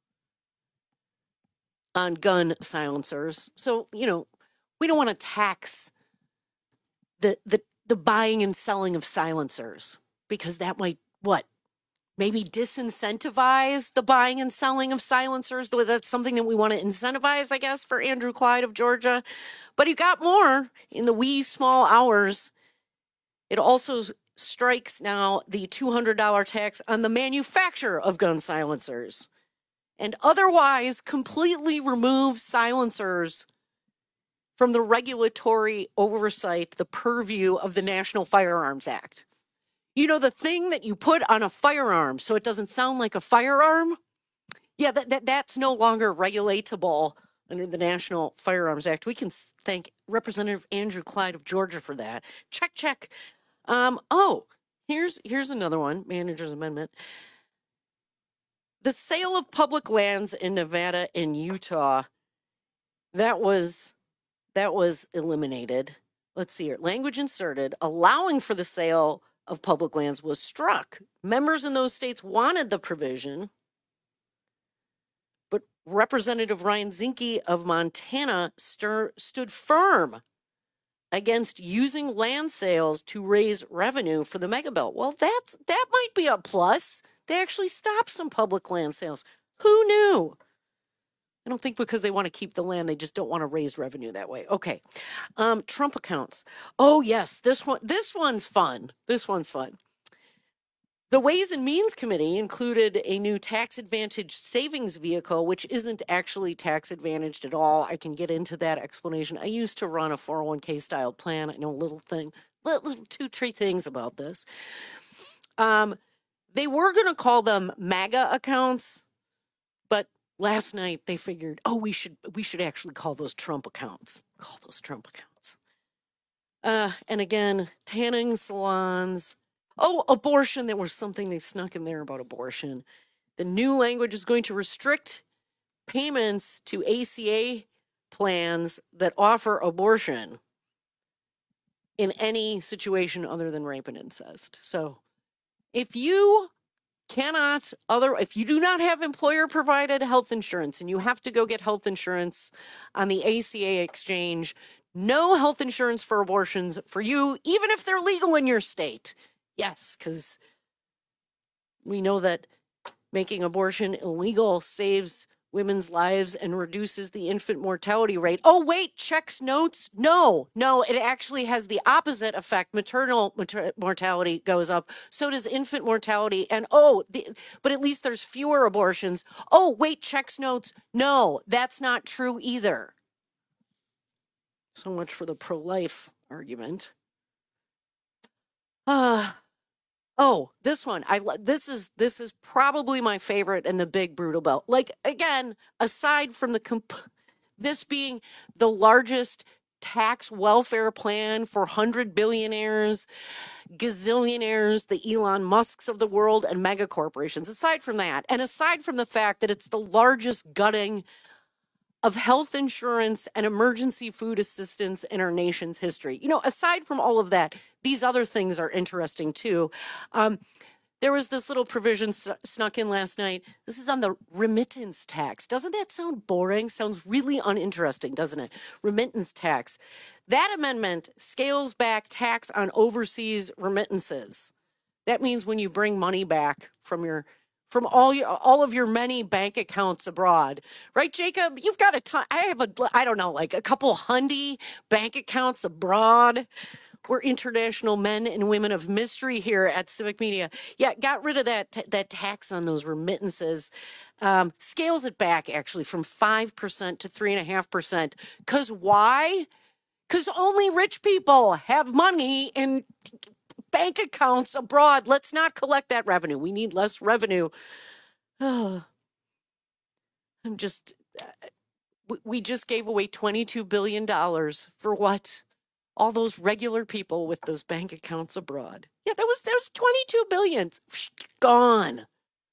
on gun silencers. So, you know, we don't want to tax the buying and selling of silencers because that might, maybe disincentivize the buying and selling of silencers. That's something that we want to incentivize, I guess, for Andrew Clyde of Georgia. But he got more in the wee small hours. It also strikes now the $200 tax on the manufacture of gun silencers and otherwise completely removes silencers from the regulatory oversight, the purview of the National Firearms Act. You know, the thing that you put on a firearm so it doesn't sound like a firearm? Yeah, that's no longer regulatable under the National Firearms Act. We can thank Representative Andrew Clyde of Georgia for that. Check. Here's another one, manager's amendment. The sale of public lands in Nevada and Utah, that was eliminated. Let's see here. Language inserted, allowing for the sale of public lands was struck. Members in those states wanted the provision, but Representative Ryan Zinke of Montana stood firm against using land sales to raise revenue for the megabill. Well, that might be a plus. They actually stopped some public land sales. Who knew? I don't think because they want to keep the land, they just don't want to raise revenue that way. Okay. Trump accounts. Oh, yes, this one's fun. The Ways and Means Committee included a new tax advantage savings vehicle, which isn't actually tax advantaged at all. I can get into that explanation. I used to run a 401k style plan. I know two, three things about this. They were going to call them MAGA accounts, but last night they figured, we should actually call those Trump accounts. And again, tanning salons. Oh, abortion. There was something they snuck in there about abortion. The new language is going to restrict payments to ACA plans that offer abortion in any situation other than rape and incest. So if you do not have employer provided health insurance and you have to go get health insurance on the ACA exchange, no health insurance for abortions for you, even if they're legal in your state. Yes, because we know that making abortion illegal saves women's lives and reduces the infant mortality rate. Oh, wait, checks notes? No, it actually has the opposite effect. Maternal mortality goes up. So does infant mortality. And but at least there's fewer abortions. Oh, wait, checks notes? No, that's not true either. So much for the pro-life argument. This one. This is probably my favorite in the big brutal bill. Like, again, aside from this being the largest tax welfare plan for 100 billionaires, gazillionaires, the Elon Musks of the world, and mega corporations. Aside from that, and aside from the fact that it's the largest gutting of health insurance and emergency food assistance in our nation's history. You know, aside from all of that, these other things are interesting too. There was this little provision snuck in last night. This is on the remittance tax. Doesn't that sound boring? Sounds really uninteresting, doesn't it? Remittance tax. That amendment scales back tax on overseas remittances. That means when you bring money back from all of your many bank accounts abroad, right, Jacob? You've got a ton. I have a couple hundy bank accounts abroad. We're international men and women of mystery here at Civic Media. Yeah, got rid of that tax on those remittances. Scales it back actually from 5% to 3.5%. Because why? Because only rich people have money in bank accounts abroad. Let's not collect that revenue. We need less revenue. We just gave away $22 billion for what? All those regular people with those bank accounts abroad. Yeah, there's 22 billion gone.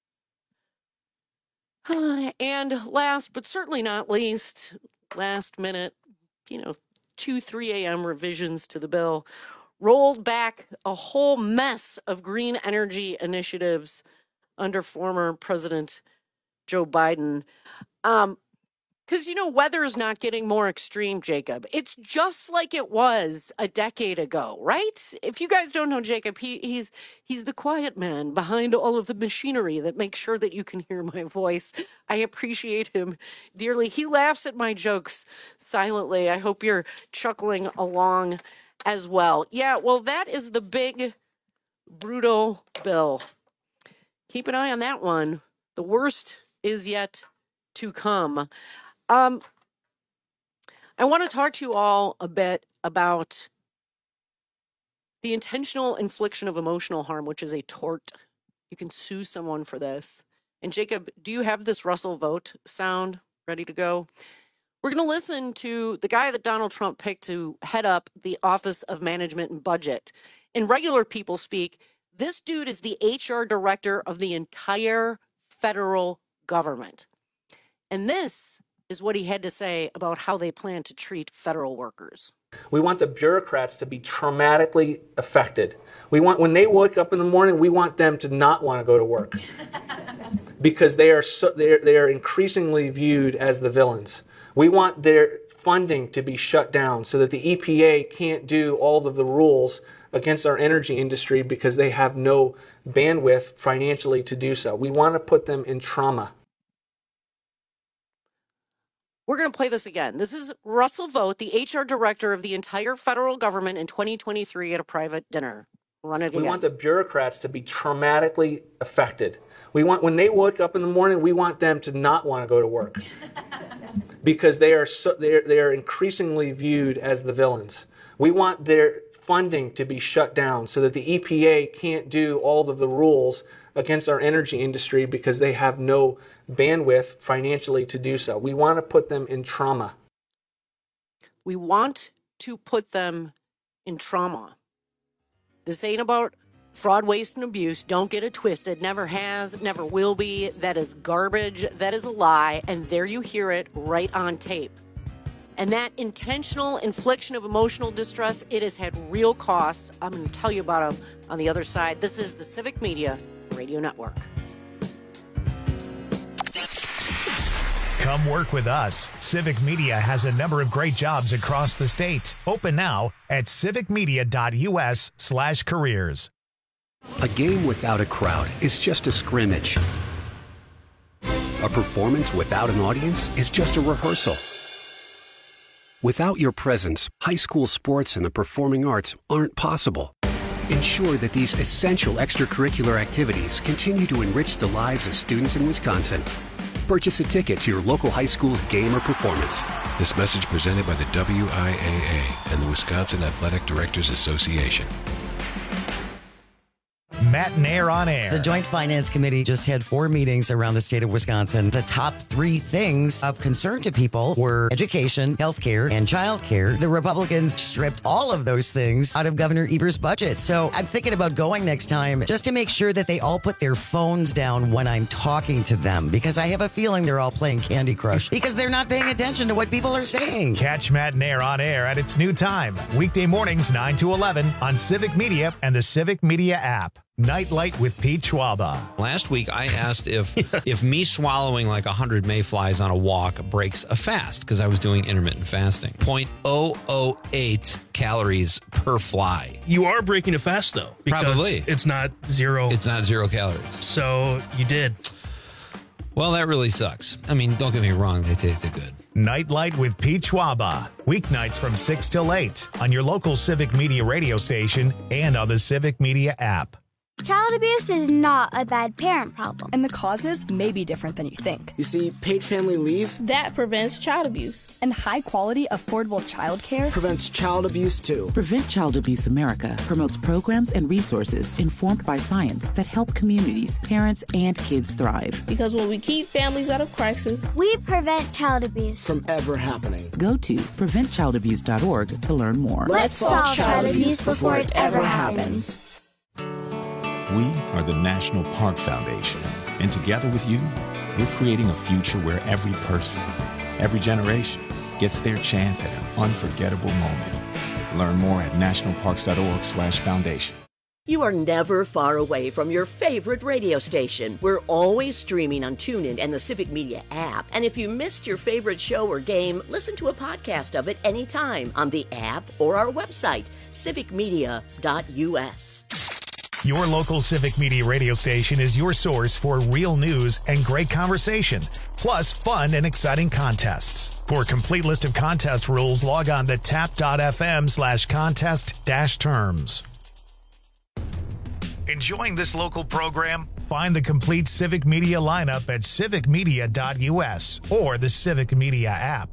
And last but certainly not least, last minute, 2-3 a.m. revisions to the bill rolled back a whole mess of green energy initiatives under former President Joe Biden. Because, weather is not getting more extreme, Jacob. It's just like it was a decade ago, right? If you guys don't know Jacob, he's the quiet man behind all of the machinery that makes sure that you can hear my voice. I appreciate him dearly. He laughs at my jokes silently. I hope you're chuckling along as well. Yeah, well, that is the big, brutal bill. Keep an eye on that one. The worst is yet to come. I want to talk to you all a bit about the intentional infliction of emotional harm, which is a tort. You can sue someone for this. And Jacob, do you have this Russell Vogt sound ready to go? We're going to listen to the guy that Donald Trump picked to head up the Office of Management and Budget. In regular people speak, this dude is the HR director of the entire federal government. And this is what he had to say about how they plan to treat federal workers. We want the bureaucrats to be traumatically affected. We want, when they wake up in the morning, we want them to not want to go to work because they are increasingly viewed as the villains. We want their funding to be shut down so that the EPA can't do all of the rules against our energy industry because they have no bandwidth financially to do so. We want to put them in trauma. We're going to play this again. This is Russell Vogt, the HR director of the entire federal government in 2023 at a private dinner. Run it again. We want the bureaucrats to be traumatically affected. We want, when they wake up in the morning, we want them to not want to go to work because they are increasingly viewed as the villains. We want their funding to be shut down so that the EPA can't do all of the rules against our energy industry because they have no bandwidth financially to do so. We want to put them in trauma. We want to put them in trauma. This ain't about fraud, waste, and abuse. Don't get it twisted. Never has, never will be. That is garbage. That is a lie. And there you hear it right on tape. And that intentional infliction of emotional distress, it has had real costs. I'm going to tell you about them on the other side. This is the Civic Media Radio Network. Come work with us. Civic Media has a number of great jobs across the state. Open now at civicmedia.us/careers. A game without a crowd is just a scrimmage. A performance without an audience is just a rehearsal. Without your presence, high school sports and the performing arts aren't possible. Ensure that these essential extracurricular activities continue to enrich the lives of students in Wisconsin. Purchase a ticket to your local high school's game or performance. This message presented by the WIAA and the Wisconsin Athletic Directors Association. Matt and Air on Air. The Joint Finance Committee just had 4 meetings around the state of Wisconsin. The top 3 things of concern to people were education, healthcare, and childcare. The Republicans stripped all of those things out of Governor Evers' budget. So I'm thinking about going next time just to make sure that they all put their phones down when I'm talking to them, because I have a feeling they're all playing Candy Crush because they're not paying attention to what people are saying. Catch Matt and Air on Air at its new time, weekday mornings 9 to 11 on Civic Media and the Civic Media app. Nightlight with Pete Schwaba. Last week, I asked if me swallowing like 100 mayflies on a walk breaks a fast, because I was doing intermittent fasting. 0.008 calories per fly. You are breaking a fast, though. Because Probably. It's not zero. It's not 0 calories. So you did. Well, that really sucks. I mean, don't get me wrong. They tasted good. Nightlight with Pete Schwaba. Weeknights from 6 till 8 on your local Civic Media radio station and on the Civic Media app. Child abuse is not a bad parent problem. And the causes may be different than you think. You see, paid family leave, that prevents child abuse. And high-quality, affordable child care prevents child abuse, too. Prevent Child Abuse America promotes programs and resources informed by science that help communities, parents, and kids thrive. Because when we keep families out of crisis, we prevent child abuse from ever happening. Go to preventchildabuse.org to learn more. Let's solve child abuse before it ever happens. We are the National Park Foundation, and together with you, we're creating a future where every person, every generation, gets their chance at an unforgettable moment. Learn more at nationalparks.org/foundation. You are never far away from your favorite radio station. We're always streaming on TuneIn and the Civic Media app. And if you missed your favorite show or game, listen to a podcast of it anytime on the app or our website, civicmedia.us. Your local Civic Media radio station is your source for real news and great conversation, plus fun and exciting contests. For a complete list of contest rules, log on to tap.fm/contest-terms. Enjoying this local program? Find the complete Civic Media lineup at civicmedia.us or the Civic Media app.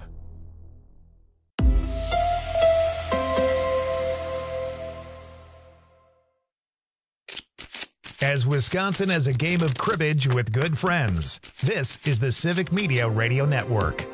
As Wisconsin has a game of cribbage with good friends, this is the Civic Media Radio Network.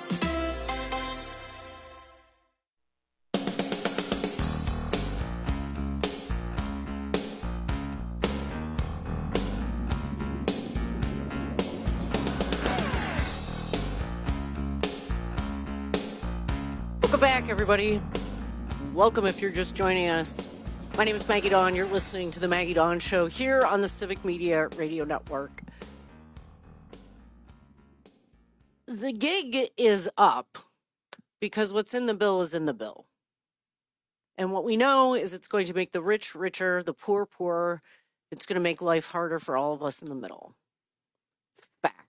Welcome back, everybody. Welcome if you're just joining us. My name is Maggie Dawn. You're listening to The Maggie Dawn Show here on the Civic Media Radio Network. The gig is up because what's in the bill is in the bill. And what we know is it's going to make the rich richer, the poor poorer. It's going to make life harder for all of us in the middle. Fact.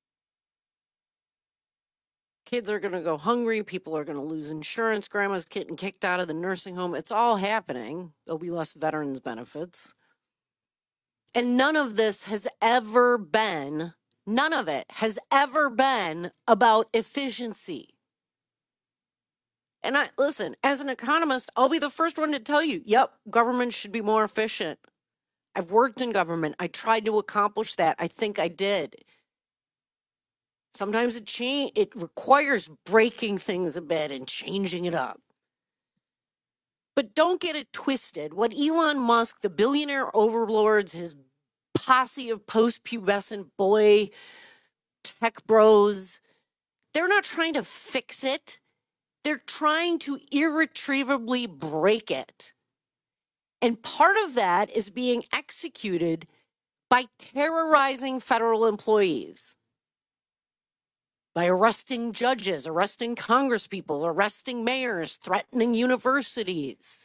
Kids are going to go hungry. People are going to lose insurance. Grandma's getting kicked out of the nursing home. It's all happening. There'll be less veterans benefits. And none of this has ever been, none of it has ever been about efficiency. And listen, as an economist, I'll be the first one to tell you, yep, government should be more efficient. I've worked in government. I tried to accomplish that. I think I did. Sometimes it requires breaking things a bit and changing it up. But don't get it twisted. What Elon Musk, the billionaire overlords, his posse of post-pubescent boy tech bros, they're not trying to fix it. They're trying to irretrievably break it. And part of that is being executed by terrorizing federal employees. By arresting judges, arresting congresspeople, arresting mayors, threatening universities.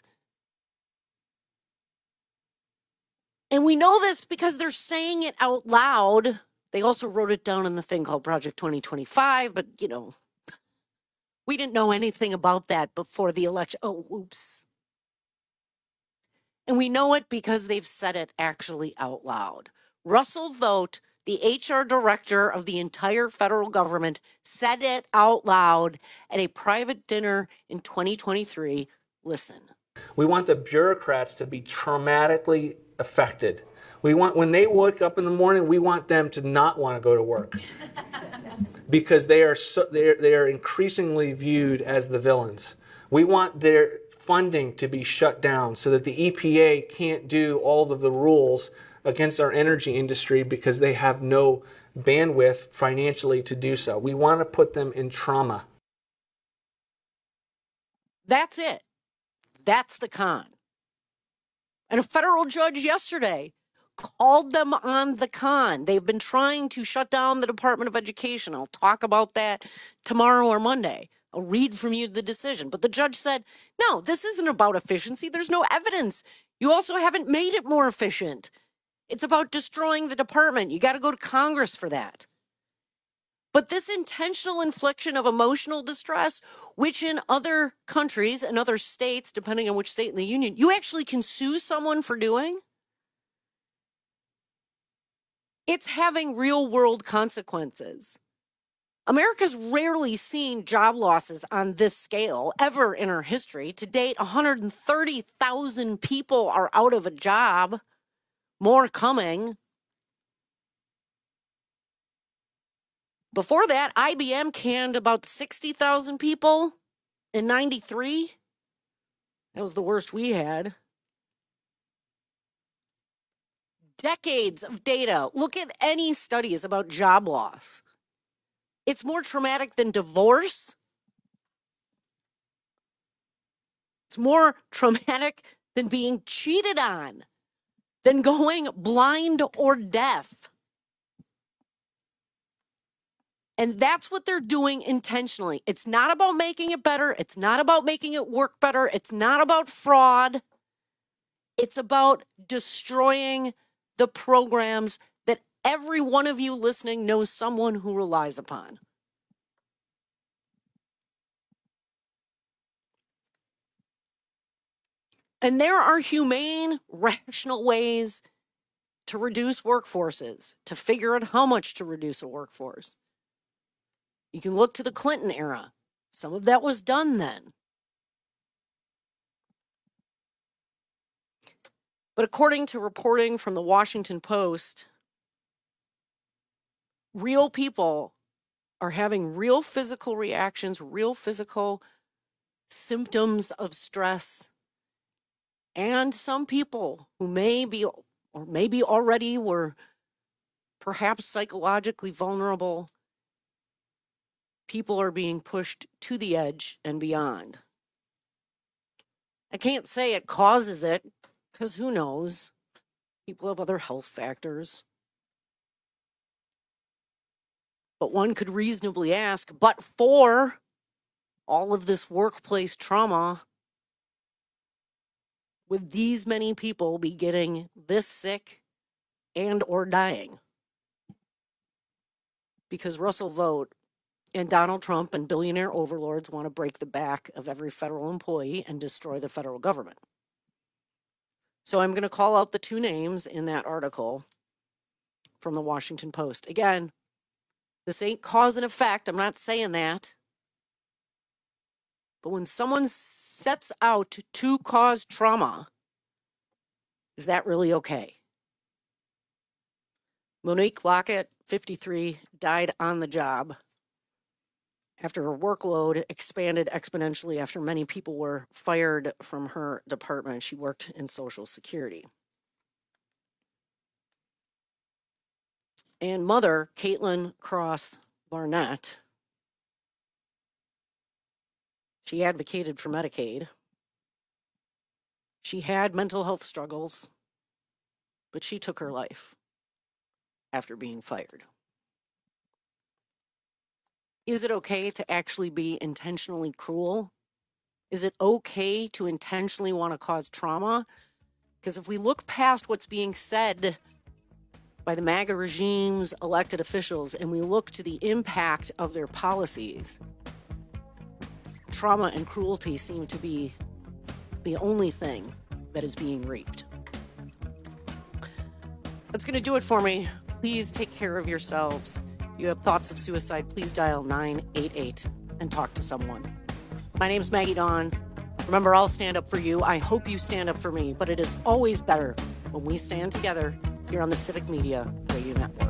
And we know this because they're saying it out loud. They also wrote it down in the thing called Project 2025, but, we didn't know anything about that before the election. Oh, oops. And we know it because they've said it actually out loud. Russell Vought, the HR director of the entire federal government, said it out loud at a private dinner in 2023. Listen. We want the bureaucrats to be traumatically affected. We want, when they wake up in the morning, we want them to not want to go to work because they are increasingly viewed as the villains. We want their funding to be shut down so that the EPA can't do all of the rules against our energy industry because they have no bandwidth financially to do so. We want to put them in trauma. That's it. That's the con. And a federal judge yesterday called them on the con. They've been trying to shut down the Department of Education. I'll talk about that tomorrow or Monday. I'll read from you the decision. But the judge said, no, this isn't about efficiency. There's no evidence. You also haven't made it more efficient. It's about destroying the department. You got to go to Congress for that. But this intentional infliction of emotional distress, which in other countries and other states, depending on which state in the union, you actually can sue someone for doing, it's having real world consequences. America's rarely seen job losses on this scale ever in our history. To date, 130,000 people are out of a job, more coming. Before that, IBM canned about 60,000 people in 93. That was the worst we had. Decades of data. Look at any studies about job loss. It's more traumatic than divorce. It's more traumatic than being cheated on, than going blind or deaf. And that's what they're doing intentionally. It's not about making it better. It's not about making it work better. It's not about fraud. It's about destroying the programs that every one of you listening knows someone who relies upon. And there are humane, rational ways to reduce workforces, to figure out how much to reduce a workforce. You can look to the Clinton era. Some of that was done then. But according to reporting from the Washington Post, real people are having real physical reactions, real physical symptoms of stress. And some people who may be, or maybe already were perhaps psychologically vulnerable, people are being pushed to the edge and beyond. I can't say it causes it, because who knows? People have other health factors. But one could reasonably ask, but for all of this workplace trauma, would these many people be getting this sick and or dying? Because Russell Vought and Donald Trump and billionaire overlords want to break the back of every federal employee and destroy the federal government. So I'm going to call out the two names in that article from the Washington Post. Again, this ain't cause and effect. I'm not saying that. But when someone sets out to cause trauma, is that really okay? Monique Lockett, 53, died on the job after her workload expanded exponentially after many people were fired from her department. She worked in Social Security. And mother, Caitlin Cross Barnett, she advocated for Medicaid. She had mental health struggles, but she took her life after being fired. Is it okay to actually be intentionally cruel? Is it okay to intentionally want to cause trauma? Because if we look past what's being said by the MAGA regime's elected officials and we look to the impact of their policies, trauma and cruelty seem to be the only thing that is being reaped. That's going to do it for me. Please take care of yourselves. If you have thoughts of suicide, please dial 988 and talk to someone. My name's Maggie Dawn. Remember, I'll stand up for you. I hope you stand up for me, but it is always better when we stand together here on the Civic Media Radio Network.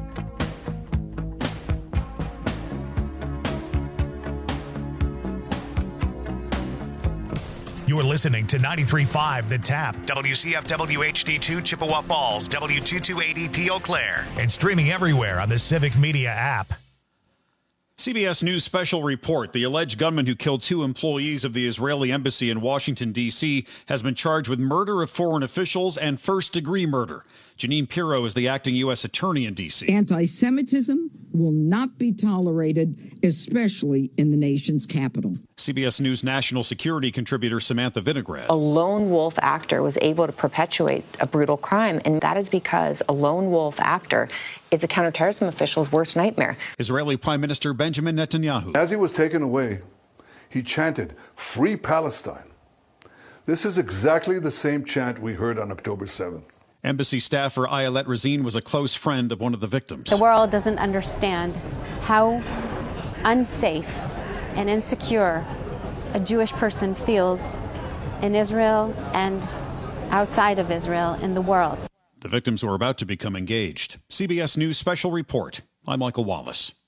You're listening to 93.5 The Tap, WCFW HD2 Chippewa Falls, W228EP Eau Claire, and streaming everywhere on the Civic Media app. CBS News special report. The alleged gunman who killed 2 employees of the Israeli embassy in Washington, D.C. has been charged with murder of foreign officials and first-degree murder. Janine Pirro is the acting U.S. attorney in D.C. Anti-Semitism will not be tolerated, especially in the nation's capital. CBS News national security contributor Samantha Vinograd. A lone wolf actor was able to perpetuate a brutal crime, and that is because a lone wolf actor is a counterterrorism official's worst nightmare. Israeli Prime Minister Benjamin Netanyahu. As he was taken away, he chanted, "Free Palestine." This is exactly the same chant we heard on October 7th. Embassy staffer Ayelet Razin was a close friend of one of the victims. The world doesn't understand how unsafe and insecure a Jewish person feels in Israel and outside of Israel in the world. The victims were about to become engaged. CBS News special report. I'm Michael Wallace.